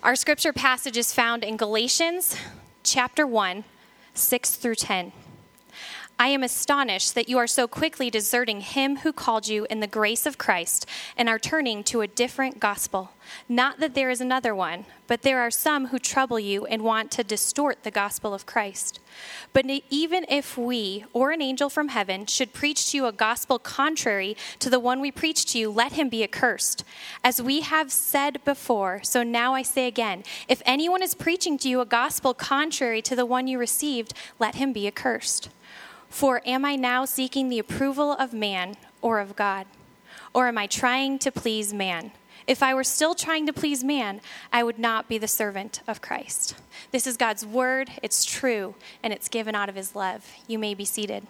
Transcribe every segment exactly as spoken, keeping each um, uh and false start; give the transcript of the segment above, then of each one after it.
Our scripture passage is found in Galatians chapter one, six through ten. I am astonished that you are so quickly deserting him who called you in the grace of Christ and are turning to a different gospel. Not that there is another one, but there are some who trouble you and want to distort the gospel of Christ. But even if we or an angel from heaven should preach to you a gospel contrary to the one we preach to you, let him be accursed. As we have said before, so now I say again, if anyone is preaching to you a gospel contrary to the one you received, let him be accursed. For am I now seeking the approval of man or of God? Or am I trying to please man? If I were still trying to please man, I would not be the servant of Christ. This is God's word, it's true, and it's given out of his love. You may be seated.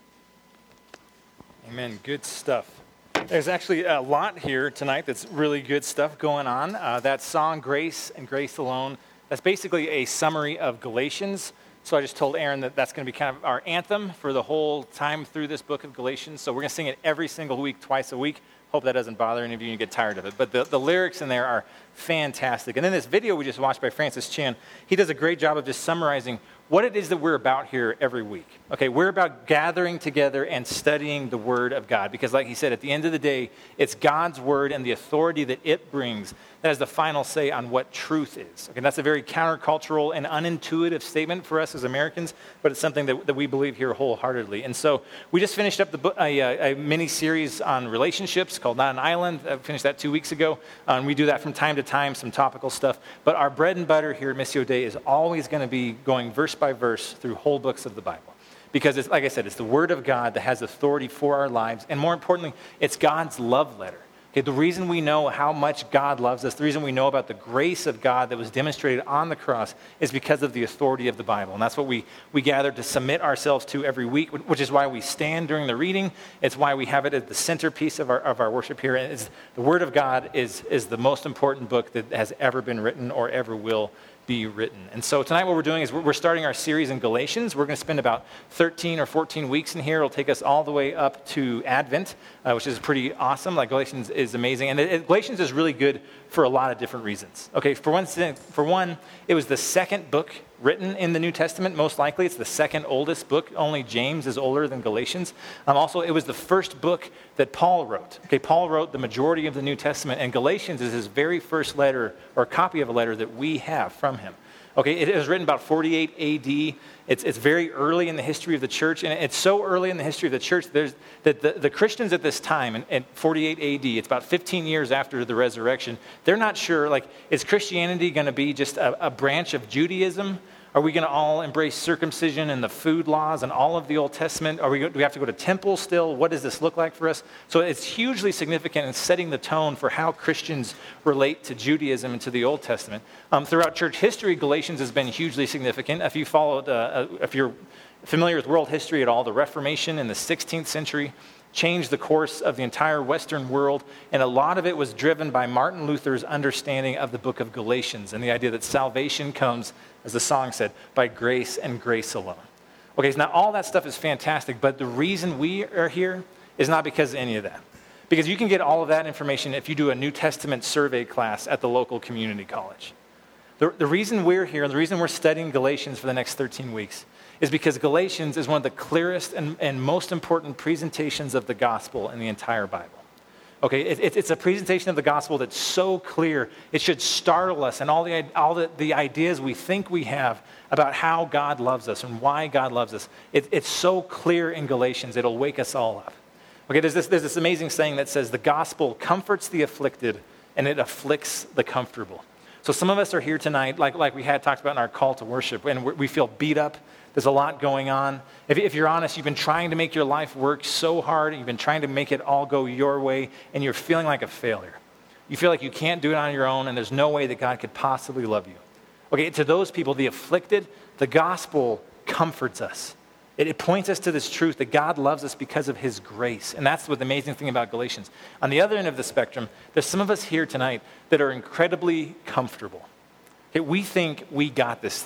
Amen. Good stuff. There's actually a lot here tonight that's really good stuff going on. Uh, that song, Grace and Grace Alone, that's basically a summary of Galatians. So I just told Aaron that that's going to be kind of our anthem for the whole time through this book of Galatians. So we're going to sing it every single week, twice a week. Hope that doesn't bother any of you and you get tired of it. But the, the lyrics in there are fantastic. And then this video we just watched by Francis Chan, he does a great job of just summarizing what it is that we're about here every week. Okay, we're about gathering together and studying the Word of God. Because like he said, at the end of the day, it's God's Word and the authority that it brings that has the final say on what truth is. Okay, that's a very countercultural and unintuitive statement for us as Americans, but it's something that, that we believe here wholeheartedly. And so we just finished up the book, a, a, a mini-series on relationships called Not an Island. I finished that two weeks ago. Um, we do that from time to time, some topical stuff. But our bread and butter here at Missio Dei is always going to be going verse by verse through whole books of the Bible. Because, it's, like I said, it's the Word of God that has authority for our lives. And more importantly, it's God's love letter. Okay, the reason we know how much God loves us, the reason we know about the grace of God that was demonstrated on the cross is because of the authority of the Bible. And that's what we, we gather to submit ourselves to every week, which is why we stand during the reading. It's why we have it as the centerpiece of our, of our worship here. And it's, the Word of God is, is the most important book that has ever been written or ever will be written. And so tonight what we're doing is we're starting our series in Galatians. We're going to spend about thirteen or fourteen weeks in here. It'll take us all the way up to Advent, uh, which is pretty awesome. Like Galatians is amazing. And it, it, Galatians is really good for a lot of different reasons. Okay, for one, for one, it was the second book written in the New Testament, most likely. It's the second oldest book. Only James is older than Galatians. Um, also, it was the first book that Paul wrote. Okay, Paul wrote the majority of the New Testament, and Galatians is his very first letter, or copy of a letter that we have from him. Okay, it was written about forty-eight A D. It's, it's very early in the history of the church, and it's so early in the history of the church there's, that the, the Christians at this time, in, in forty-eight A D, it's about fifteen years after the resurrection, they're not sure, like, is Christianity going to be just a, a branch of Judaism? Are we going to all embrace circumcision and the food laws and all of the Old Testament? Are we, do we have to go to temple still? What does this look like for us? So it's hugely significant in setting the tone for how Christians relate to Judaism and to the Old Testament. Um, throughout church history, Galatians has been hugely significant. If you followed, uh, if you're familiar with world history at all, the Reformation in the sixteenth century changed the course of the entire Western world, and a lot of it was driven by Martin Luther's understanding of the book of Galatians and the idea that salvation comes, as the song said, by grace and grace alone. Okay, so now all that stuff is fantastic, but the reason we are here is not because of any of that. Because you can get all of that information if you do a New Testament survey class at the local community college. The, the reason we're here, and the reason we're studying Galatians for the next thirteen weeks, is because Galatians is one of the clearest and, and most important presentations of the gospel in the entire Bible. Okay, it, it, it's a presentation of the gospel that's so clear, it should startle us and all the all the, the ideas we think we have about how God loves us and why God loves us. It, it's so clear in Galatians, it'll wake us all up. Okay, there's this, there's this amazing saying that says the gospel comforts the afflicted and it afflicts the comfortable. So some of us are here tonight, like, like we had talked about in our call to worship, and we feel beat up. There's a lot going on. If, if you're honest, you've been trying to make your life work so hard, you've been trying to make it all go your way, and you're feeling like a failure. You feel like you can't do it on your own, and there's no way that God could possibly love you. Okay, to those people, the afflicted, the gospel comforts us. It, it points us to this truth that God loves us because of his grace, and that's what the amazing thing about Galatians. On the other end of the spectrum, there's some of us here tonight that are incredibly comfortable. Okay, we think we got this thing.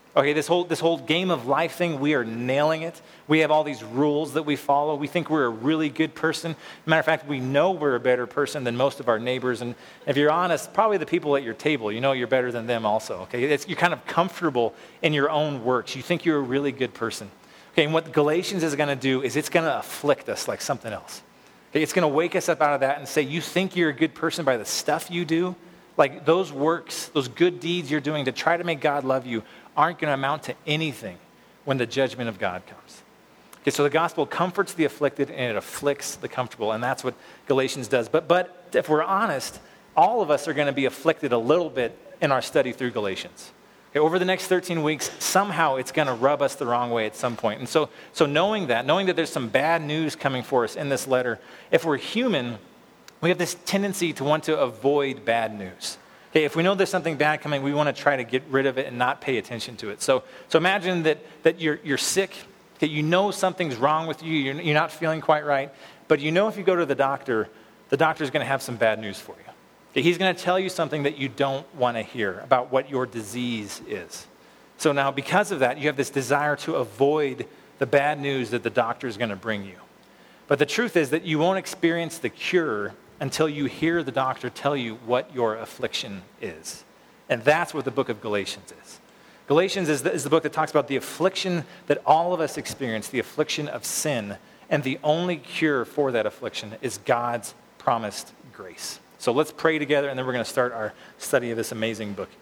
Okay, this whole, this whole game of life thing, we are nailing it. We have all these rules that we follow. We think we're a really good person. Matter of fact, we know we're a better person than most of our neighbors. And if you're honest, probably the people at your table, you know you're better than them also. Okay, it's, you're kind of comfortable in your own works. You think you're a really good person. Okay, and what Galatians is going to do is it's going to afflict us like something else. Okay, it's going to wake us up out of that and say, you think you're a good person by the stuff you do? Like those works, those good deeds you're doing to try to make God love you aren't going to amount to anything when the judgment of God comes. Okay, so the gospel comforts the afflicted and it afflicts the comfortable, and that's what Galatians does. But, but if we're honest, all of us are going to be afflicted a little bit in our study through Galatians. Okay, over the next thirteen weeks, somehow it's going to rub us the wrong way at some point. And so, so knowing that, knowing that there's some bad news coming for us in this letter, if we're human, we have this tendency to want to avoid bad news. Okay, if we know there's something bad coming, we want to try to get rid of it and not pay attention to it. So, so imagine that, that you're, you're sick, that you know something's wrong with you, you're, you're not feeling quite right, but you know if you go to the doctor, the doctor's going to have some bad news for you. Okay, he's going to tell you something that you don't want to hear about what your disease is. So now because of that, you have this desire to avoid the bad news that the doctor is going to bring you. But the truth is that you won't experience the cure until you hear the doctor tell you what your affliction is. And that's what the book of Galatians is. Galatians is the, is the book that talks about the affliction that all of us experience, the affliction of sin. And the only cure for that affliction is God's promised grace. So let's pray together, and then we're going to start our study of this amazing book.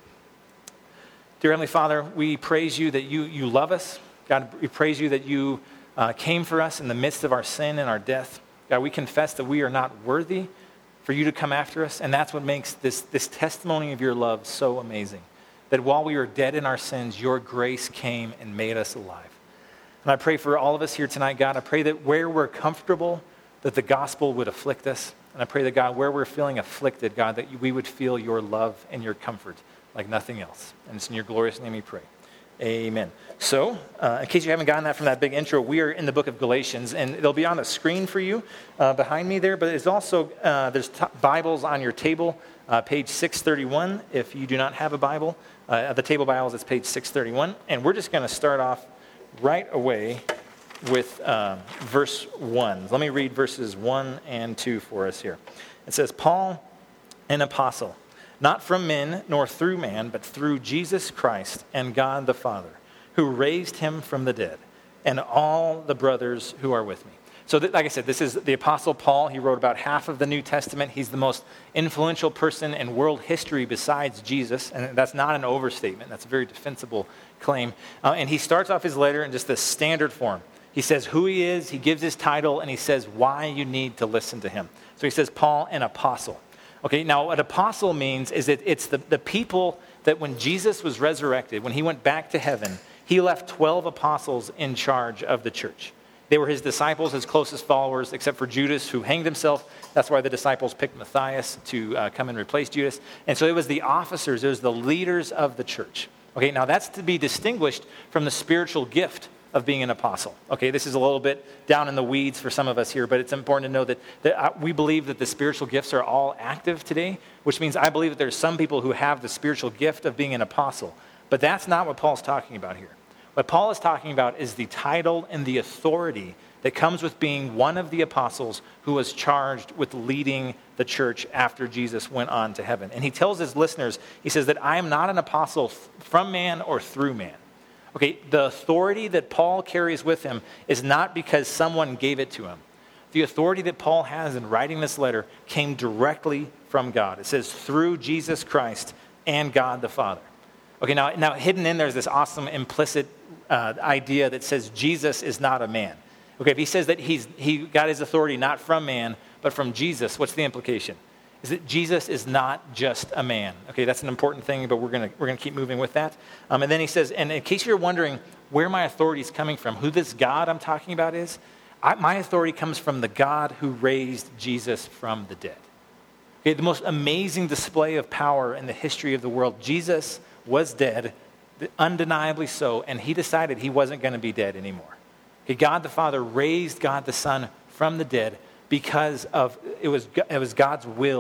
Dear Heavenly Father, we praise you that you, you love us. God, we praise you that you uh, came for us in the midst of our sin and our death. God, we confess that we are not worthy for you to come after us, and that's what makes this, this testimony of your love so amazing. That while we were dead in our sins, your grace came and made us alive. And I pray for all of us here tonight, God, I pray that where we're comfortable, that the gospel would afflict us. And I pray that, God, where we're feeling afflicted, God, that we would feel your love and your comfort like nothing else. And it's in your glorious name we pray. Amen. So, uh, in case you haven't gotten that from that big intro, we are in the book of Galatians, and it'll be on the screen for you uh, behind me there, but it's also, uh, there's t- Bibles on your table, uh, page six thirty-one. If you do not have a Bible, uh, the table Bibles, it's page six thirty-one. And we're just going to start off right away with uh, verse one. Let me read verses one and two for us here. It says, Paul, an apostle, not from men nor through man, but through Jesus Christ and God the Father, who raised him from the dead, and all the brothers who are with me. So th- like I said, this is the Apostle Paul. He wrote about half of the New Testament. He's the most influential person in world history besides Jesus, and that's not an overstatement. That's a very defensible claim. Uh, and he starts off his letter in just the standard form. He says who he is, he gives his title, and he says why you need to listen to him. So he says, Paul, an apostle. Okay, now what apostle means is that it's the, the people that when Jesus was resurrected, when he went back to heaven, he left twelve apostles in charge of the church. They were his disciples, his closest followers, except for Judas, who hanged himself. That's why the disciples picked Matthias to uh, come and replace Judas. And so it was the officers, it was the leaders of the church. Okay, now that's to be distinguished from the spiritual gift of being an apostle. Okay, this is a little bit down in the weeds for some of us here, but it's important to know that, that we believe that the spiritual gifts are all active today, which means I believe that there's some people who have the spiritual gift of being an apostle. But that's not what Paul's talking about here. What Paul is talking about is the title and the authority that comes with being one of the apostles who was charged with leading the church after Jesus went on to heaven. And he tells his listeners, he says that I am not an apostle from man or through man. Okay, the authority that Paul carries with him is not because someone gave it to him. The authority that Paul has in writing this letter came directly from God. It says, through Jesus Christ and God the Father. Okay, now, now hidden in there is this awesome implicit uh, idea that says Jesus is not a man. Okay, if he says that he's he got his authority not from man, but from Jesus, what's the implication? Is that Jesus is not just a man. Okay, that's an important thing, but we're gonna we're gonna keep moving with that. Um, and then he says, and in case you're wondering where my authority is coming from, who this God I'm talking about is, I, my authority comes from the God who raised Jesus from the dead. Okay, the most amazing display of power in the history of the world. Jesus was dead, undeniably so, and he decided he wasn't going to be dead anymore. Okay, God the Father raised God the Son from the dead because of it was it was God's will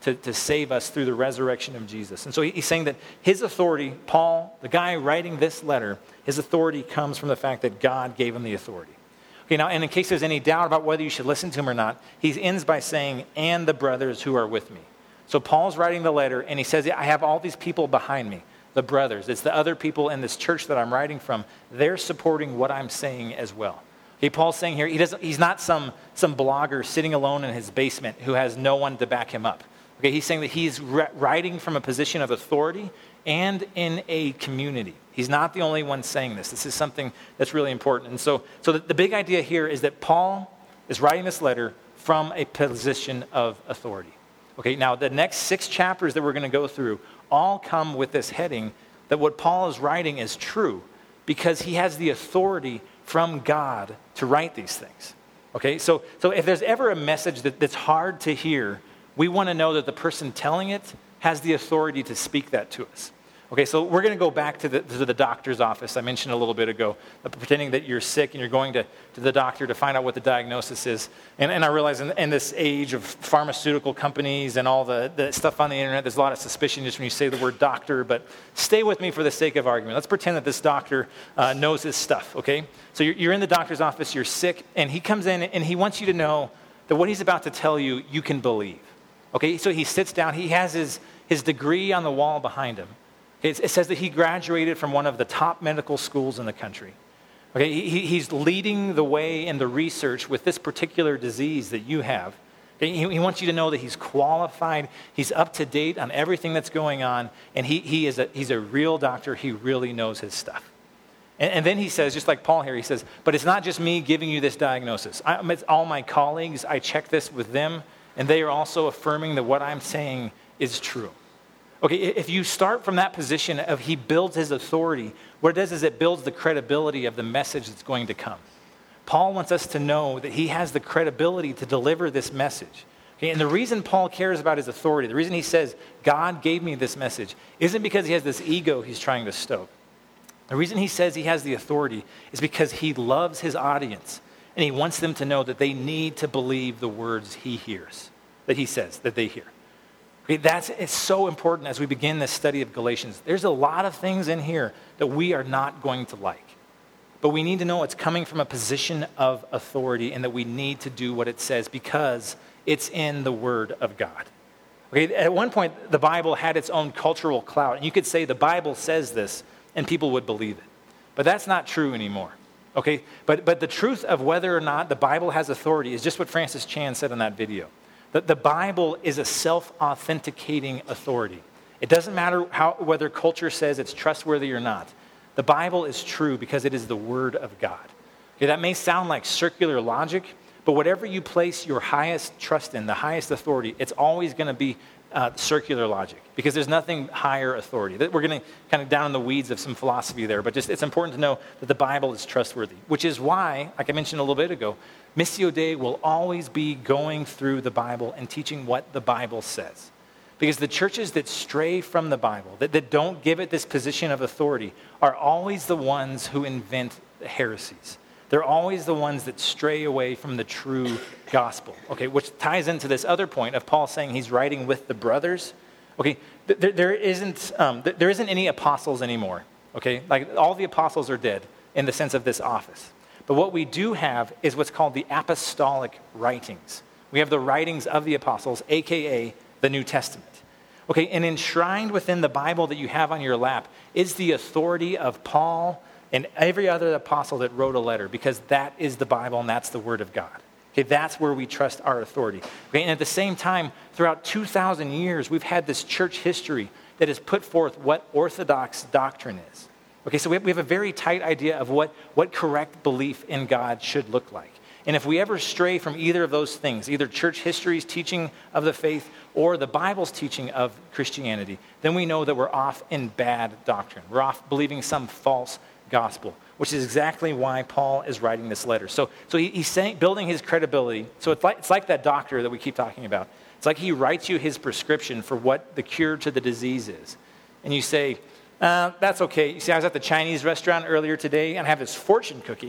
to, to save us through the resurrection of Jesus. And so he's saying that his authority, Paul, the guy writing this letter, his authority comes from the fact that God gave him the authority. Okay, now, and in case there's any doubt about whether you should listen to him or not, he ends by saying, and the brothers who are with me. So Paul's writing the letter, and he says, I have all these people behind me, the brothers. It's the other people in this church that I'm writing from. They're supporting what I'm saying as well. Okay, Paul's saying here, he doesn't, he's not some, some blogger sitting alone in his basement who has no one to back him up. Okay, he's saying that he's writing from a position of authority and in a community. He's not the only one saying this. This is something that's really important. And so, so the, the big idea here is that Paul is writing this letter from a position of authority. Okay, now the next six chapters that we're going to go through all come with this heading that what Paul is writing is true because he has the authority from God to write these things. Okay, so, so if there's ever a message that, that's hard to hear, we want to know that the person telling it has the authority to speak that to us. Okay, so we're going to go back to the, to the doctor's office I mentioned a little bit ago, uh, pretending that you're sick and you're going to, to the doctor to find out what the diagnosis is. And, and I realize in, in this age of pharmaceutical companies and all the, the stuff on the internet, there's a lot of suspicion just when you say the word doctor, but stay with me for the sake of argument. Let's pretend that this doctor uh, knows his stuff, okay? So you're, you're in the doctor's office, you're sick, and he comes in and he wants you to know that what he's about to tell you, you can believe. Okay, so he sits down, he has his, his degree on the wall behind him. It says that he graduated from one of the top medical schools in the country. Okay, he, he's leading the way in the research with this particular disease that you have. Okay, he, he wants you to know that he's qualified, he's up to date on everything that's going on, and he, he is a, he's a real doctor, he really knows his stuff. And, and then he says, just like Paul here, he says, but it's not just me giving you this diagnosis. I, it's all my colleagues, I check this with them, and they are also affirming that what I'm saying is true. Okay, if you start from that position of he builds his authority, what it does is it builds the credibility of the message that's going to come. Paul wants us to know that he has the credibility to deliver this message. Okay, and the reason Paul cares about his authority, the reason he says, God gave me this message, isn't because he has this ego he's trying to stoke. The reason he says he has the authority is because he loves his audience, and he wants them to know that they need to believe the words he hears, that he says, that they hear. Okay, that's it's so important as we begin this study of Galatians. There's a lot of things in here that we are not going to like. But we need to know it's coming from a position of authority and that we need to do what it says because it's in the Word of God. Okay, at one point, the Bible had its own cultural clout. And you could say the Bible says this and people would believe it. But that's not true anymore. Okay, but, but the truth of whether or not the Bible has authority is just what Francis Chan said in that video. That the Bible is a self-authenticating authority. It doesn't matter how, whether culture says it's trustworthy or not. The Bible is true because it is the Word of God. Okay, that may sound like circular logic, but whatever you place your highest trust in, the highest authority, it's always going to be uh, circular logic because there's nothing higher authority. We're going to kind of down in the weeds of some philosophy there, but just it's important to know that the Bible is trustworthy, which is why, like I mentioned a little bit ago, Missio Dei will always be going through the Bible and teaching what the Bible says. Because the churches that stray from the Bible, that, that don't give it this position of authority, are always the ones who invent heresies. They're always the ones that stray away from the true gospel. Okay, which ties into this other point of Paul saying he's writing with the brothers. Okay, there, there isn't um, there isn't any apostles anymore. Okay, like all the apostles are dead in the sense of this office. But what we do have is what's called the apostolic writings. We have the writings of the apostles, a k a the New Testament. Okay, and enshrined within the Bible that you have on your lap is the authority of Paul and every other apostle that wrote a letter, because that is the Bible and that's the Word of God. Okay, that's where we trust our authority. Okay, and at the same time, throughout two thousand years, we've had this church history that has put forth what orthodox doctrine is. Okay, so we have, we have a very tight idea of what, what correct belief in God should look like. And if we ever stray from either of those things, either church history's teaching of the faith or the Bible's teaching of Christianity, then we know that we're off in bad doctrine. We're off believing some false gospel, which is exactly why Paul is writing this letter. So, so he, he's saying, building his credibility. So it's like, it's like that doctor that we keep talking about. It's like he writes you his prescription for what the cure to the disease is. And you say, uh, that's okay. You see, I was at the Chinese restaurant earlier today and I have this fortune cookie.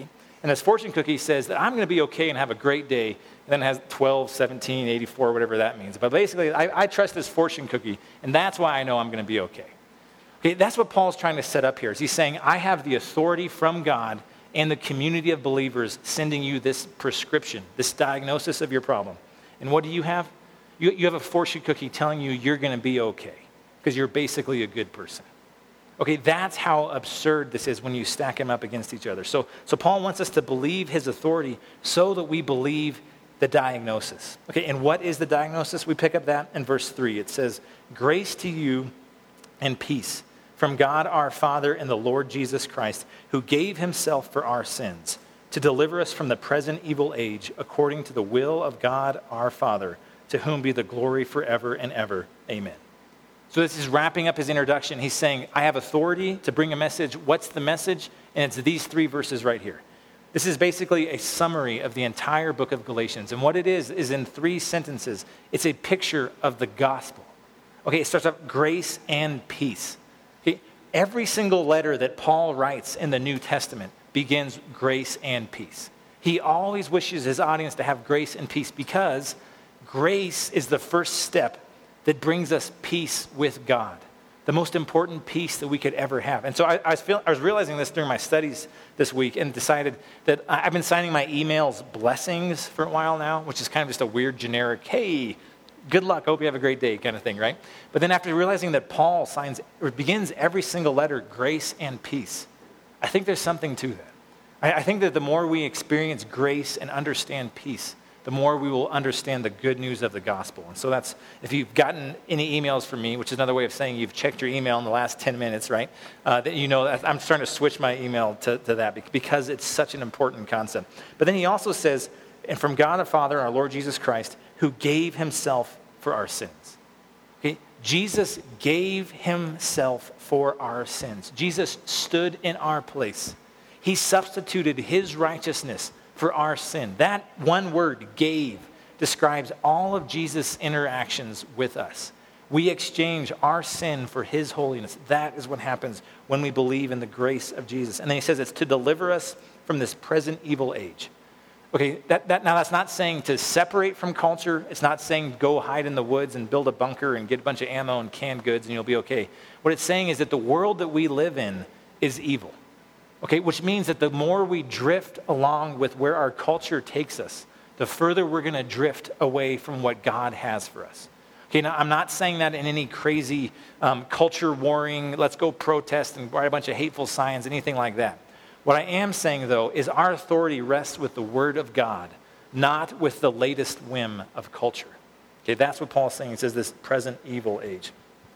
And his fortune cookie says that I'm going to be okay and have a great day. And then it has twelve, seventeen, eighty-four, whatever that means. But basically, I, I trust this fortune cookie, and that's why I know I'm going to be okay. Okay, that's what Paul's trying to set up here. Is he's saying, I have the authority from God and the community of believers sending you this prescription, this diagnosis of your problem. And what do you have? You, you have a fortune cookie telling you you're going to be okay because you're basically a good person. Okay, that's how absurd this is when you stack them up against each other. So, so Paul wants us to believe his authority so that we believe the diagnosis. Okay, and what is the diagnosis? We pick up that in verse three. It says, grace to you and peace from God our Father and the Lord Jesus Christ, who gave himself for our sins to deliver us from the present evil age according to the will of God our Father, to whom be the glory forever and ever. Amen. So this is wrapping up his introduction. He's saying, I have authority to bring a message. What's the message? And it's these three verses right here. This is basically a summary of the entire book of Galatians. And what it is, is in three sentences. It's a picture of the gospel. Okay, it starts off grace and peace. Okay, every single letter that Paul writes in the New Testament begins grace and peace. He always wishes his audience to have grace and peace because grace is the first step that brings us peace with God, the most important peace that we could ever have. And so I, I, was, feel, I was realizing this during my studies this week and decided that I've been signing my emails blessings for a while now, which is kind of just a weird generic, hey, good luck, hope you have a great day kind of thing, right? But then after realizing that Paul signs or begins every single letter grace and peace, I think there's something to that. I, I think that the more we experience grace and understand peace, the more we will understand the good news of the gospel. And so that's, if you've gotten any emails from me, which is another way of saying you've checked your email in the last ten minutes, right? Uh, that you know, I'm starting to switch my email to, to that because it's such an important concept. But then he also says, and from God the Father, our Lord Jesus Christ, who gave himself for our sins. Okay? Jesus gave himself for our sins. Jesus stood in our place. He substituted his righteousness for our sin. That one word, gave, describes all of Jesus' interactions with us. We exchange our sin for his holiness. That is what happens when we believe in the grace of Jesus. And then he says it's to deliver us from this present evil age. Okay, that, that now that's not saying to separate from culture. It's not saying go hide in the woods and build a bunker and get a bunch of ammo and canned goods and you'll be okay. What it's saying is that the world that we live in is evil. Okay, which means that the more we drift along with where our culture takes us, the further we're going to drift away from what God has for us. Okay, now I'm not saying that in any crazy um, culture warring, let's go protest and write a bunch of hateful signs, anything like that. What I am saying, though, is our authority rests with the Word of God, not with the latest whim of culture. Okay, that's what Paul's saying. He says this present evil age.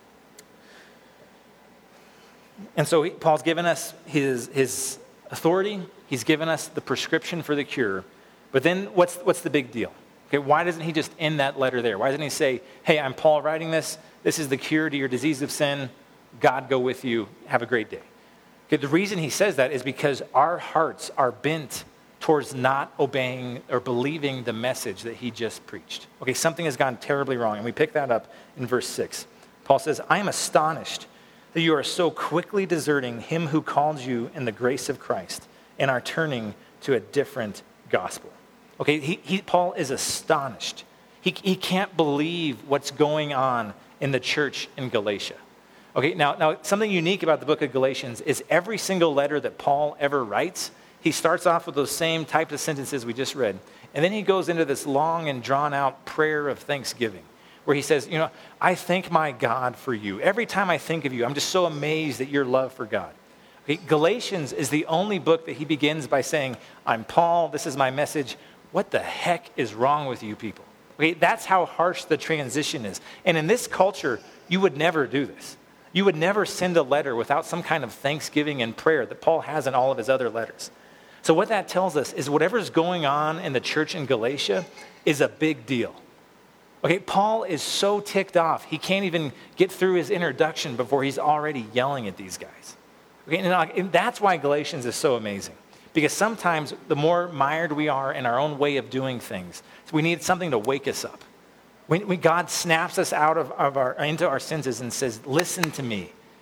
And so he, Paul's given us his, his authority. He's given us the prescription for the cure. But then what's, what's the big deal? Okay, why doesn't he just end that letter there? Why doesn't he say, hey, I'm Paul writing this. This is the cure to your disease of sin. God go with you. Have a great day. Okay, the reason he says that is because our hearts are bent towards not obeying or believing the message that he just preached. Okay, something has gone terribly wrong. And we pick that up in verse six. Paul says, I am astonished that you are so quickly deserting him who called you in the grace of Christ and are turning to a different gospel. Okay, he, he, Paul is astonished. He, he can't believe what's going on in the church in Galatia. Okay, now, now something unique about the book of Galatians is every single letter that Paul ever writes, he starts off with those same types of sentences we just read. And then he goes into this long and drawn out prayer of thanksgiving, where he says, you know, I thank my God for you. Every time I think of you, I'm just so amazed at your love for God. Okay, Galatians is the only book that he begins by saying, I'm Paul, this is my message. What the heck is wrong with you people? Okay, that's how harsh the transition is. And in this culture, you would never do this. You would never send a letter without some kind of thanksgiving and prayer that Paul has in all of his other letters. So what that tells us is whatever's going on in the church in Galatia is a big deal. Okay, Paul is so ticked off, he can't even get through his introduction before he's already yelling at these guys. Okay, and that's why Galatians is so amazing. Because sometimes the more mired we are in our own way of doing things, so we need something to wake us up. When, when God snaps us out of, of our, into our senses and says, listen to me.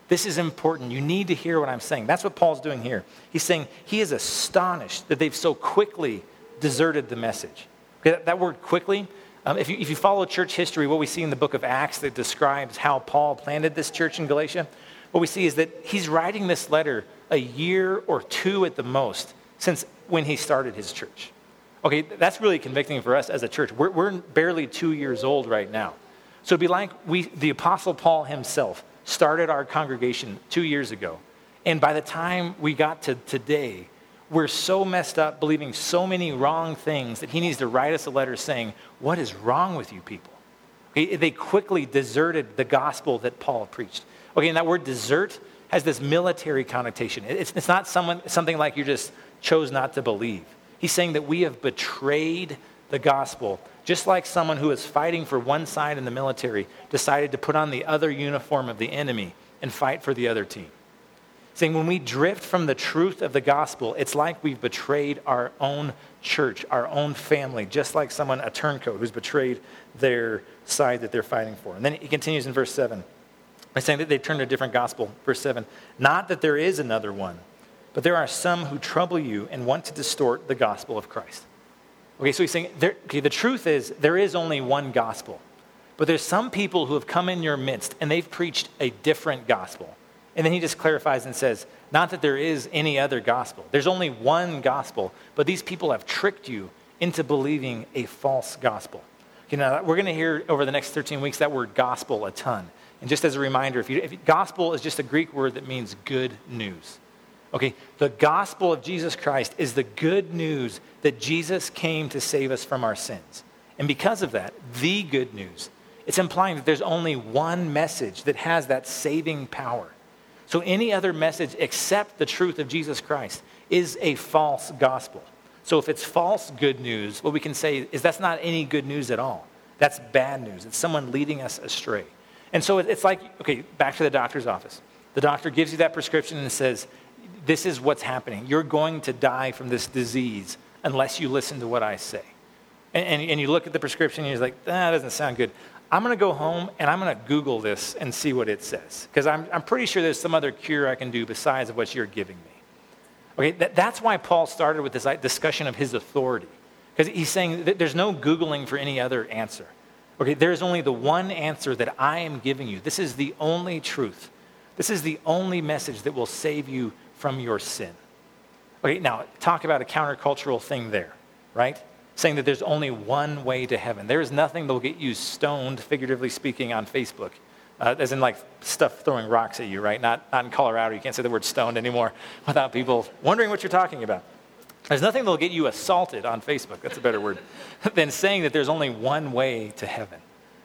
This is important. You need to hear what I'm saying. That's what Paul's doing here. He's saying he is astonished that they've so quickly deserted the message. Okay, that, that word quickly, um, if, you, if you follow church history, what we see in the book of Acts that describes how Paul planted this church in Galatia, what we see is that he's writing this letter a year or two at the most since when he started his church. Okay, that's really convicting for us as a church. We're, we're barely two years old right now. So it'd be like we, the Apostle Paul himself started our congregation two years ago. And by the time we got to today, we're so messed up believing so many wrong things that he needs to write us a letter saying, what is wrong with you people? Okay, they quickly deserted the gospel that Paul preached. Okay, and that word desert has this military connotation. It's, it's not someone, something like you just chose not to believe. He's saying that we have betrayed the gospel, just like someone who is fighting for one side in the military decided to put on the other uniform of the enemy and fight for the other team. Saying when we drift from the truth of the gospel, it's like we've betrayed our own church, our own family, just like someone, a turncoat, who's betrayed their side that they're fighting for. And then he continues in verse seven by saying that they turned to a different gospel. Verse seven, not that there is another one, but there are some who trouble you and want to distort the gospel of Christ. Okay, so he's saying, there, okay, the truth is there is only one gospel, but there's some people who have come in your midst and they've preached a different gospel. And then he just clarifies and says, not that there is any other gospel. There's only one gospel, but these people have tricked you into believing a false gospel. You know, we're going to hear over the next thirteen weeks that word gospel a ton. And just as a reminder, if you, if gospel is just a Greek word that means good news. Okay, the gospel of Jesus Christ is the good news that Jesus came to save us from our sins. And because of that, the good news, it's implying that there's only one message that has that saving power. So any other message except the truth of Jesus Christ is a false gospel. So if it's false good news, what we can say is that's not any good news at all. That's bad news. It's someone leading us astray. And so it's like, okay, back to the doctor's office. The doctor gives you that prescription and says, this is what's happening. You're going to die from this disease unless you listen to what I say. And, and, and you look at the prescription and you're like, ah, that doesn't sound good. I'm going to go home and I'm going to Google this and see what it says. Because I'm, I'm pretty sure there's some other cure I can do besides what you're giving me. Okay, that, that's why Paul started with this discussion of his authority. Because he's saying that there's no Googling for any other answer. Okay, there's only the one answer that I am giving you. This is the only truth. This is the only message that will save you from your sin. Okay, now talk about a countercultural thing there, right? Saying that there's only one way to heaven. There is nothing that will get you stoned, figuratively speaking, on Facebook. Uh, as in like stuff throwing rocks at you, right? Not, not in Colorado. You can't say the word stoned anymore without people wondering what you're talking about. There's nothing that will get you assaulted on Facebook, that's a better word, than saying that there's only one way to heaven.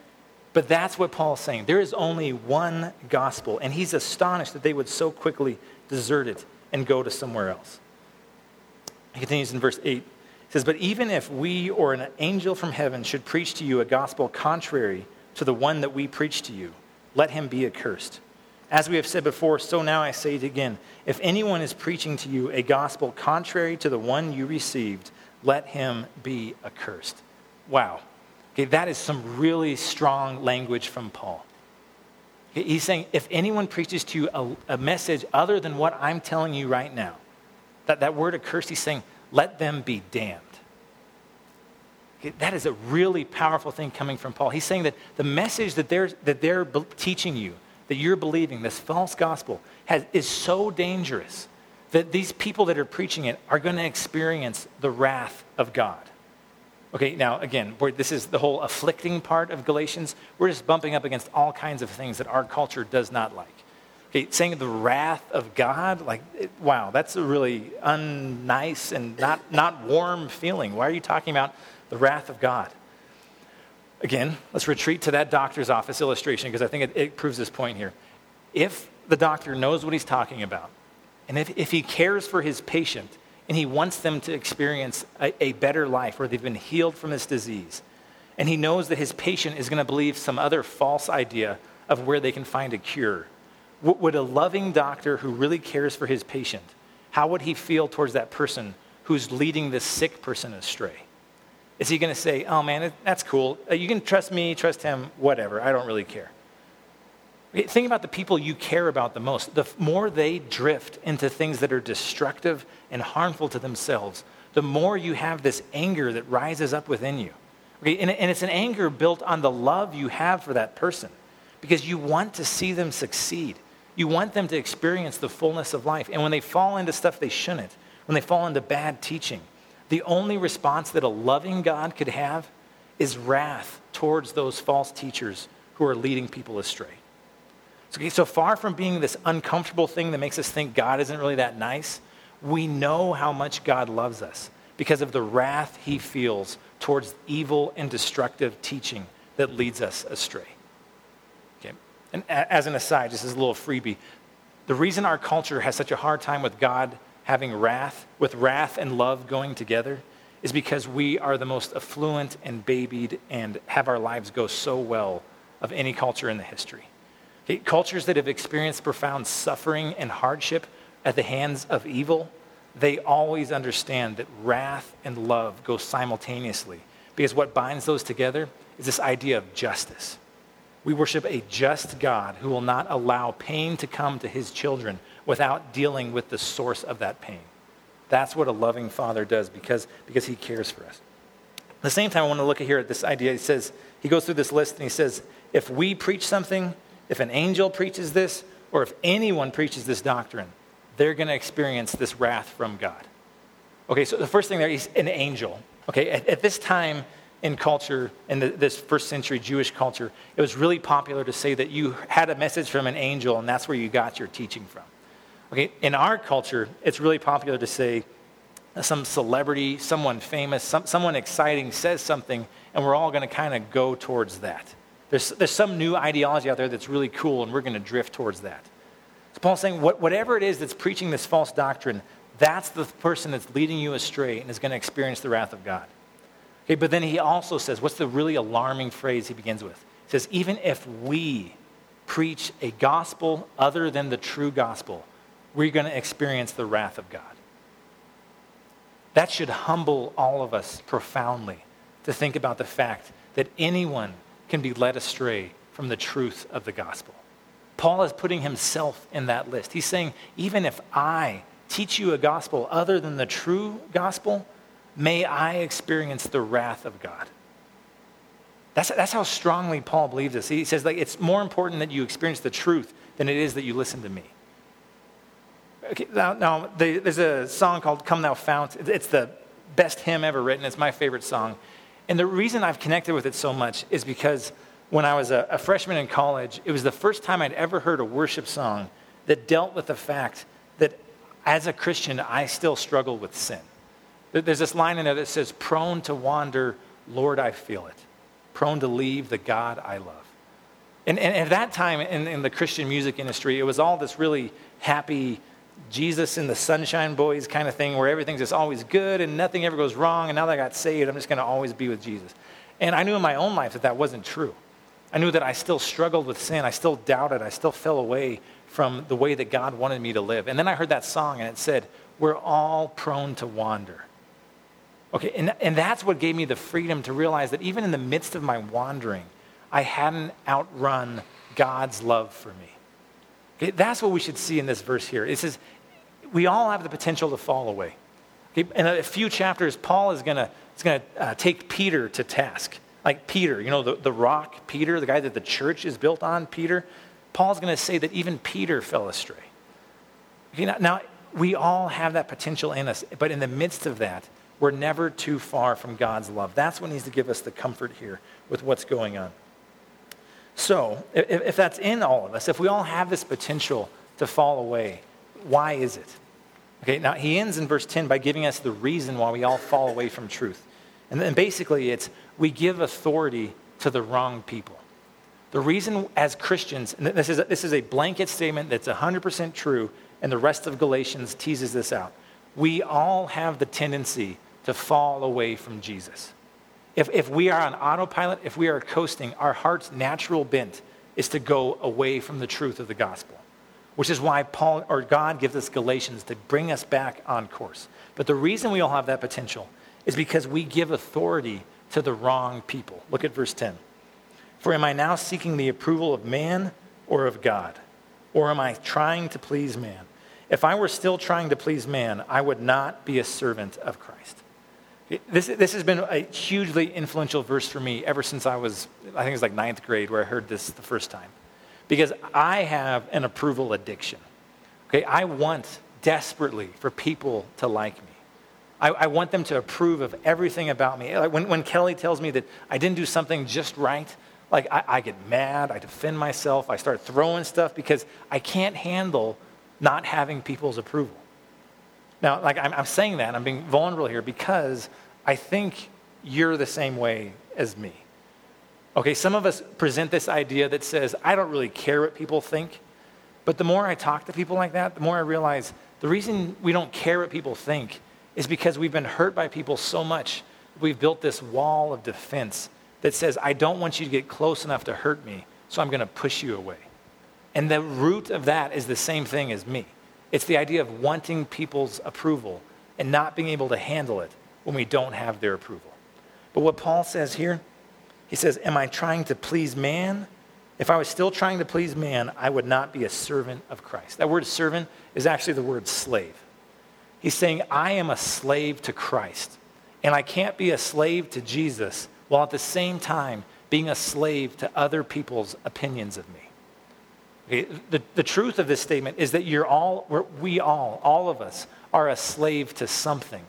But that's what Paul's saying. There is only one gospel, and he's astonished that they would so quickly desert it and go to somewhere else. He continues in verse eight. He says, but even if we or an angel from heaven should preach to you a gospel contrary to the one that we preach to you, let him be accursed. As we have said before, so now I say it again. If anyone is preaching to you a gospel contrary to the one you received, let him be accursed. Wow. Okay, that is some really strong language from Paul. Okay, he's saying, if anyone preaches to you a, a message other than what I'm telling you right now, that, that word accursed, he's saying, let them be damned. Okay, that is a really powerful thing coming from Paul. He's saying that the message that they're, that they're teaching you, that you're believing, this false gospel, has, is so dangerous that these people that are preaching it are going to experience the wrath of God. Okay, now again, this is the whole afflicting part of Galatians. We're just bumping up against all kinds of things that our culture does not like. Okay, saying the wrath of God, like, it, wow, that's a really unnice and not, not warm feeling. Why are you talking about the wrath of God? Again, let's retreat to that doctor's office illustration because I think it, it proves this point here. If the doctor knows what he's talking about, and if, if he cares for his patient, and he wants them to experience a, a better life where they've been healed from this disease, and he knows that his patient is going to believe some other false idea of where they can find a cure, w- would a loving doctor who really cares for his patient, how would he feel towards that person who's leading this sick person astray? Is he going to say, oh man, that's cool. You can trust me, trust him, whatever. I don't really care. Okay, think about the people you care about the most. The more they drift into things that are destructive and harmful to themselves, the more you have this anger that rises up within you. Okay, and, and it's an anger built on the love you have for that person because you want to see them succeed. You want them to experience the fullness of life. And when they fall into stuff they shouldn't, when they fall into bad teaching, the only response that a loving God could have is wrath towards those false teachers who are leading people astray. So, okay, so far from being this uncomfortable thing that makes us think God isn't really that nice, we know how much God loves us because of the wrath he feels towards evil and destructive teaching that leads us astray. Okay. And as an aside, just as a little freebie, the reason our culture has such a hard time with God having wrath, with wrath and love going together, is because we are the most affluent and babied and have our lives go so well of any culture in the history. Okay, cultures that have experienced profound suffering and hardship at the hands of evil, they always understand that wrath and love go simultaneously because what binds those together is this idea of justice. We worship a just God who will not allow pain to come to his children without dealing with the source of that pain. That's what a loving father does because, because he cares for us. At the same time, I want to look at here at this idea. He says, he goes through this list and he says, if we preach something, if an angel preaches this, or if anyone preaches this doctrine, they're going to experience this wrath from God. Okay, so the first thing there is an angel. Okay, at, at this time in culture, in the, this first century Jewish culture, it was really popular to say that you had a message from an angel and that's where you got your teaching from. Okay, in our culture, it's really popular to say some celebrity, someone famous, some, someone exciting says something, and we're all going to kind of go towards that. There's, there's some new ideology out there that's really cool, and we're going to drift towards that. So Paul's saying, what, whatever it is that's preaching this false doctrine, that's the person that's leading you astray and is going to experience the wrath of God. Okay, but then he also says, what's the really alarming phrase he begins with? He says, even if we preach a gospel other than the true gospel, we're going to experience the wrath of God. That should humble all of us profoundly to think about the fact that anyone can be led astray from the truth of the gospel. Paul is putting himself in that list. He's saying, even if I teach you a gospel other than the true gospel, may I experience the wrath of God. That's, that's how strongly Paul believes this. He says, like, it's more important that you experience the truth than it is that you listen to me. Okay, now, now there's a song called Come Thou Fount. It's the best hymn ever written. It's my favorite song. And the reason I've connected with it so much is because when I was a, a freshman in college, it was the first time I'd ever heard a worship song that dealt with the fact that as a Christian, I still struggle with sin. There's this line in there that says, prone to wander, Lord, I feel it. Prone to leave the God I love. And, and at that time in, in the Christian music industry, it was all this really happy Jesus and the Sunshine Boys kind of thing where everything's just always good and nothing ever goes wrong. And now that I got saved, I'm just going to always be with Jesus. And I knew in my own life that that wasn't true. I knew that I still struggled with sin. I still doubted. I still fell away from the way that God wanted me to live. And then I heard that song and it said, we're all prone to wander. Okay, and, and that's what gave me the freedom to realize that even in the midst of my wandering, I hadn't outrun God's love for me. Okay, that's what we should see in this verse here. It says, we all have the potential to fall away. Okay, in a few chapters, Paul is going to is going to uh, take Peter to task. Like Peter, you know, the, the rock, Peter, the guy that the church is built on, Peter. Paul's going to say that even Peter fell astray. Okay, now, now, we all have that potential in us, but in the midst of that, we're never too far from God's love. That's what needs to give us the comfort here with what's going on. So, if, if that's in all of us, if we all have this potential to fall away, why is it? Okay, now he ends in verse ten by giving us the reason why we all fall away from truth. And then basically it's, we give authority to the wrong people. The reason as Christians, and this is a, this is a blanket statement that's one hundred percent true, and the rest of Galatians teases this out. We all have the tendency to fall away from Jesus. If, if we are on autopilot, if we are coasting, our heart's natural bent is to go away from the truth of the gospel, which is why Paul or God gives us Galatians to bring us back on course. But the reason we all have that potential is because we give authority to the wrong people. Look at verse ten. For am I now seeking the approval of man or of God? Or am I trying to please man? If I were still trying to please man, I would not be a servant of Christ. This, this has been a hugely influential verse for me ever since I was, I think it was like ninth grade where I heard this the first time. Because I have an approval addiction. Okay, I want desperately for people to like me. I, I want them to approve of everything about me. Like when, when Kelly tells me that I didn't do something just right, like I, I get mad, I defend myself, I start throwing stuff because I can't handle not having people's approval. Now, like I'm, I'm saying that, I'm being vulnerable here because I think you're the same way as me. Okay, some of us present this idea that says, I don't really care what people think. But the more I talk to people like that, the more I realize the reason we don't care what people think is because we've been hurt by people so much. We've built this wall of defense that says, I don't want you to get close enough to hurt me, so I'm going to push you away. And the root of that is the same thing as me. It's the idea of wanting people's approval and not being able to handle it when we don't have their approval. But what Paul says here, he says, am I trying to please man? If I was still trying to please man, I would not be a servant of Christ. That word servant is actually the word slave. He's saying, I am a slave to Christ, and I can't be a slave to Jesus while at the same time being a slave to other people's opinions of me. Okay, the, the truth of this statement is that you're all, we're, we all, all of us, are a slave to something.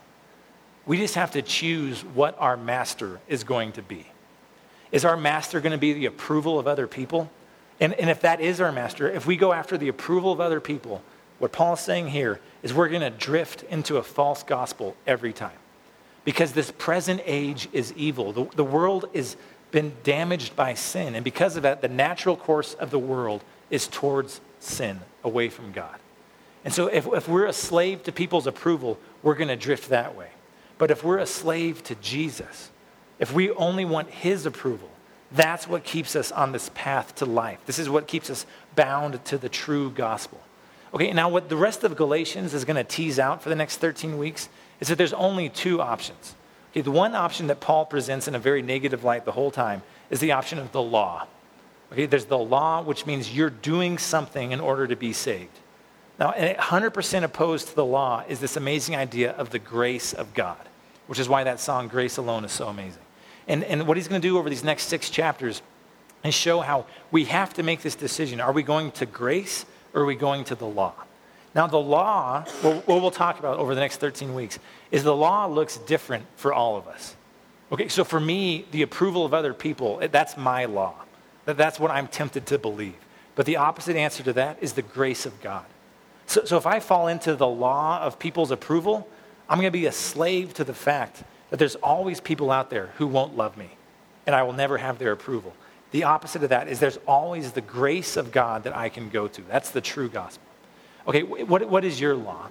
We just have to choose what our master is going to be. Is our master going to be the approval of other people? And, and if that is our master, if we go after the approval of other people, what Paul is saying here is we're going to drift into a false gospel every time. Because this present age is evil. The, the world has been damaged by sin. And because of that, the natural course of the world is towards sin, away from God. And so if, if we're a slave to people's approval, we're going to drift that way. But if we're a slave to Jesus, if we only want his approval, that's what keeps us on this path to life. This is what keeps us bound to the true gospel. Okay, now what the rest of Galatians is going to tease out for the next thirteen weeks is that there's only two options. Okay, the one option that Paul presents in a very negative light the whole time is the option of the law. Okay, there's the law, which means you're doing something in order to be saved. Now, one hundred percent opposed to the law is this amazing idea of the grace of God, which is why that song, Grace Alone, is so amazing. And, and what he's going to do over these next six chapters is show how we have to make this decision. Are we going to grace or are we going to the law? Now, the law, what we'll talk about over the next thirteen weeks, is the law looks different for all of us. Okay, so for me, the approval of other people, that's my law. That's what I'm tempted to believe. But the opposite answer to that is the grace of God. So, so if I fall into the law of people's approval, I'm going to be a slave to the fact that there's always people out there who won't love me, and I will never have their approval. The opposite of that is there's always the grace of God that I can go to. That's the true gospel. Okay, what, what is your law?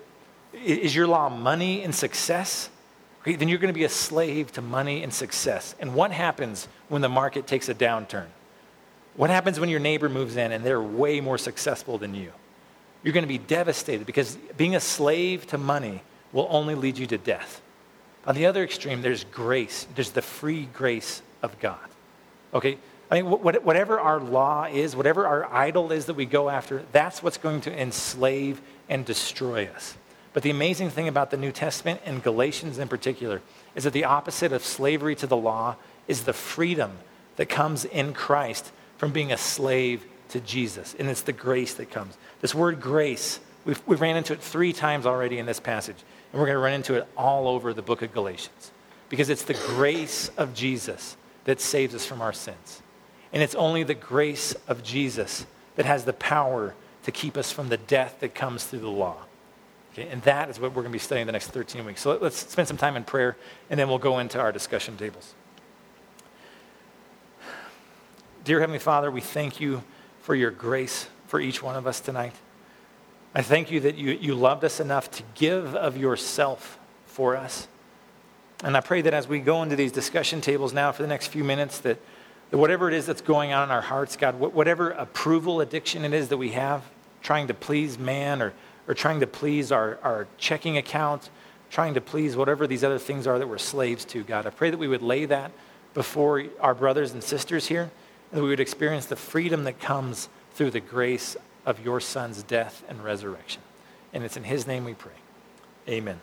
Is your law money and success? Okay, then you're going to be a slave to money and success. And what happens when the market takes a downturn? What happens when your neighbor moves in and they're way more successful than you? You're going to be devastated because being a slave to money will only lead you to death. On the other extreme, there's grace. There's the free grace of God. Okay? I mean, whatever our law is, whatever our idol is that we go after, that's what's going to enslave and destroy us. But the amazing thing about the New Testament, and Galatians in particular, is that the opposite of slavery to the law is the freedom that comes in Christ from being a slave to Jesus. And it's the grace that comes. This word grace, we've, we've ran into it three times already in this passage. And we're going to run into it all over the book of Galatians. Because it's the grace of Jesus that saves us from our sins. And it's only the grace of Jesus that has the power to keep us from the death that comes through the law. Okay? And that is what we're going to be studying the next thirteen weeks. So let's spend some time in prayer, and then we'll go into our discussion tables. Dear Heavenly Father, we thank you for your grace for each one of us tonight. I thank you that you, you loved us enough to give of yourself for us. And I pray that as we go into these discussion tables now for the next few minutes, that, that whatever it is that's going on in our hearts, God, whatever approval addiction it is that we have, trying to please man or, or trying to please our, our checking account, trying to please whatever these other things are that we're slaves to, God, I pray that we would lay that before our brothers and sisters here, and that we would experience the freedom that comes through the grace of your Son's death and resurrection. And it's in his name we pray. Amen.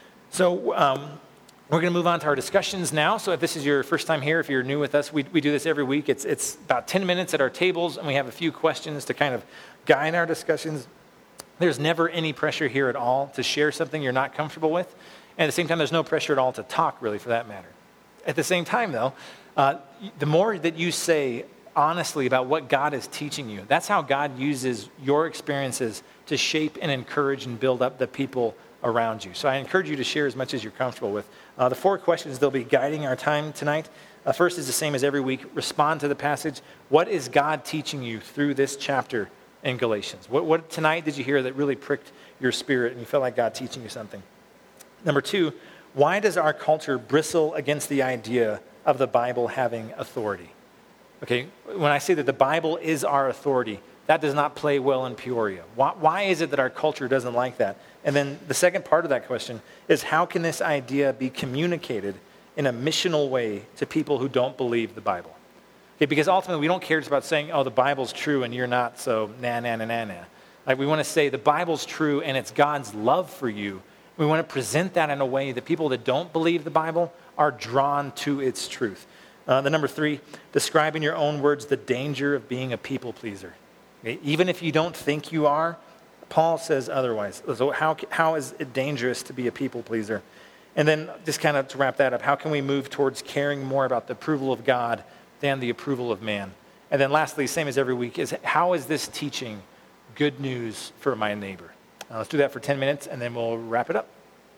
So um, we're going to move on to our discussions now. So if this is your first time here, if you're new with us, we, we do this every week. It's, it's about ten minutes at our tables, and we have a few questions to kind of guide our discussions. There's never any pressure here at all to share something you're not comfortable with. And at the same time, there's no pressure at all to talk, really, for that matter. At the same time, though, uh, the more that you say honestly about what God is teaching you, that's how God uses your experiences to shape and encourage and build up the people around you. So I encourage you to share as much as you're comfortable with. Uh, the four questions they'll be guiding our time tonight. Uh, first is the same as every week. Respond to the passage. What is God teaching you through this chapter in Galatians? What, what tonight did you hear that really pricked your spirit and you felt like God teaching you something? Number two, why does our culture bristle against the idea of the Bible having authority? Okay, when I say that the Bible is our authority, that does not play well in Peoria. Why, why is it that our culture doesn't like that? And then the second part of that question is, how can this idea be communicated in a missional way to people who don't believe the Bible? Okay, because ultimately we don't care just about saying, oh, the Bible's true and you're not, so na na na na na. Like, we want to say the Bible's true and it's God's love for you. We want to present that in a way that people that don't believe the Bible are drawn to its truth. Uh, the number three, describe in your own words the danger of being a people pleaser. Okay? Even if you don't think you are, Paul says otherwise. So how, how is it dangerous to be a people pleaser? And then just kind of to wrap that up, how can we move towards caring more about the approval of God than the approval of man? And then lastly, same as every week, is how is this teaching good news for my neighbor? Uh, let's do that for ten minutes, and then we'll wrap it up.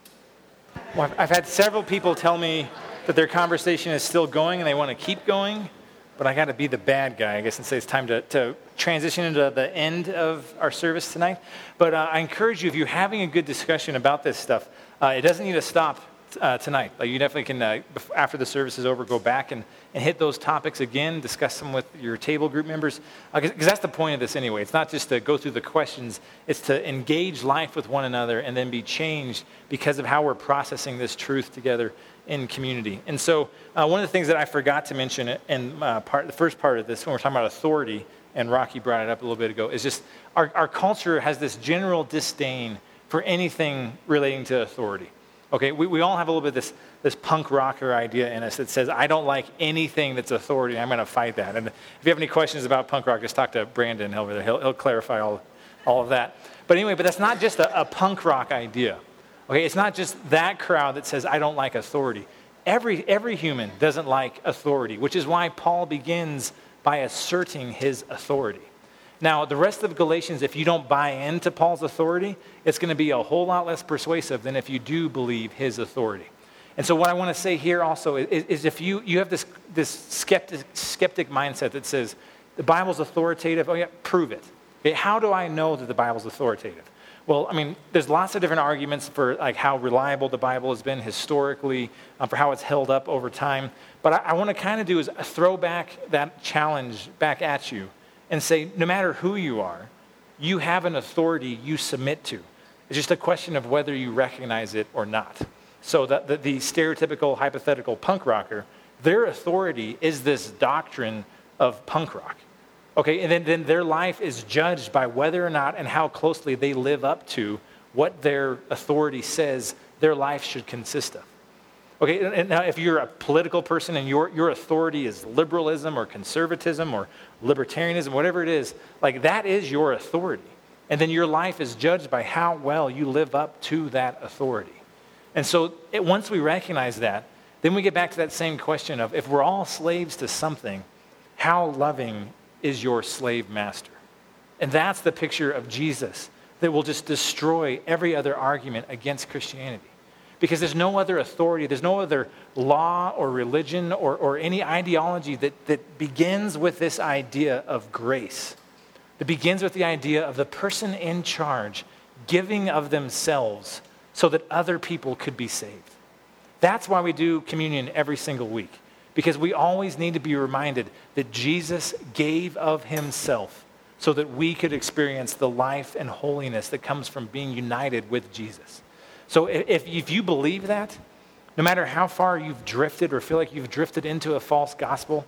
Well, I've, I've had several people tell me that their conversation is still going and they want to keep going, but I got to be the bad guy, I guess, and say it's time to, to transition into the end of our service tonight. But uh, I encourage you, if you're having a good discussion about this stuff, uh, it doesn't need to stop uh, tonight. Like, you definitely can, uh, after the service is over, go back and, and hit those topics again, discuss them with your table group members, because uh, that's the point of this anyway. It's not just to go through the questions, it's to engage life with one another and then be changed because of how we're processing this truth together in community. And so uh, one of the things that I forgot to mention in uh, part, the first part of this, when we're talking about authority, and Rocky brought it up a little bit ago, is just our, our culture has this general disdain for anything relating to authority. Okay, we, we all have a little bit of this, this punk rocker idea in us that says, I don't like anything that's authority, I'm going to fight that. And if you have any questions about punk rock, just talk to Brandon over there. He'll, he'll clarify all, all of that. But anyway, but that's not just a, a punk rock idea. Okay, it's not just that crowd that says, I don't like authority. Every, every human doesn't like authority, which is why Paul begins by asserting his authority. Now, the rest of Galatians, if you don't buy into Paul's authority, it's going to be a whole lot less persuasive than if you do believe his authority. And so what I want to say here also is, is if you, you have this, this skeptic, skeptic mindset that says, the Bible's authoritative, oh yeah, prove it. Okay, how do I know that the Bible's authoritative? Well, I mean, there's lots of different arguments for like how reliable the Bible has been historically, uh, for how it's held up over time. But I, I want to kind of do is throw back that challenge back at you and say, no matter who you are, you have an authority you submit to. It's just a question of whether you recognize it or not. So that the, the stereotypical hypothetical punk rocker, their authority is this doctrine of punk rock. Okay, and then, then their life is judged by whether or not and how closely they live up to what their authority says their life should consist of. Okay, and now if you're a political person and your, your authority is liberalism or conservatism or libertarianism, whatever it is, like that is your authority. And then your life is judged by how well you live up to that authority. And so it, once we recognize that, then we get back to that same question of if we're all slaves to something, how loving is your slave master? And that's the picture of Jesus that will just destroy every other argument against Christianity. Because there's no other authority, there's no other law or religion or, or any ideology that, that begins with this idea of grace. That begins with the idea of the person in charge giving of themselves so that other people could be saved. That's why we do communion every single week. Because we always need to be reminded that Jesus gave of himself so that we could experience the life and holiness that comes from being united with Jesus. So if, if you believe that, no matter how far you've drifted or feel like you've drifted into a false gospel,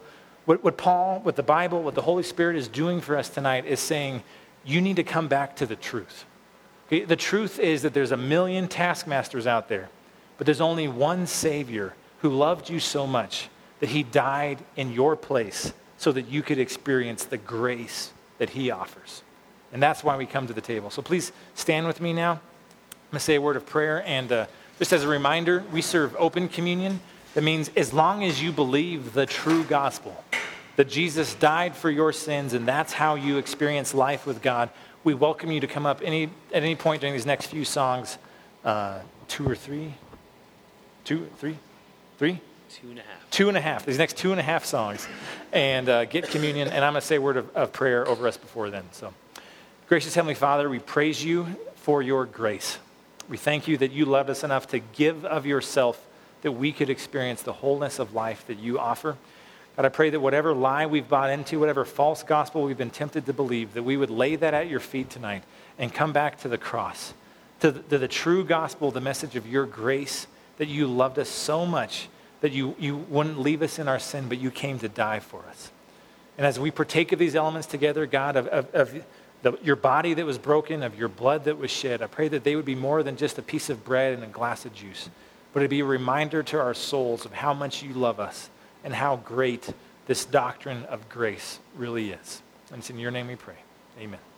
What, what Paul, what the Bible, what the Holy Spirit is doing for us tonight is saying, you need to come back to the truth. Okay? The truth is that there's a million taskmasters out there, but there's only one Savior who loved you so much that he died in your place so that you could experience the grace that he offers. And that's why we come to the table. So please stand with me now. I'm going to say a word of prayer. And uh, just as a reminder, we serve open communion. That means as long as you believe the true gospel, that Jesus died for your sins, and that's how you experience life with God, we welcome you to come up any at any point during these next few songs, uh, two or three, two, three, three? Two and a half. Two and a half, these next two and a half songs, and uh, get communion. And I'm going to say a word of, of prayer over us before then. So, gracious Heavenly Father, we praise you for your grace. We thank you that you loved us enough to give of yourself that we could experience the wholeness of life that you offer. God, I pray that whatever lie we've bought into, whatever false gospel we've been tempted to believe, that we would lay that at your feet tonight and come back to the cross, to the, to the true gospel, the message of your grace, that you loved us so much that you, you wouldn't leave us in our sin, but you came to die for us. And as we partake of these elements together, God, of, of, of the, your body that was broken, of your blood that was shed, I pray that they would be more than just a piece of bread and a glass of juice, but it'd be a reminder to our souls of how much you love us and how great this doctrine of grace really is. And it's in your name we pray. Amen.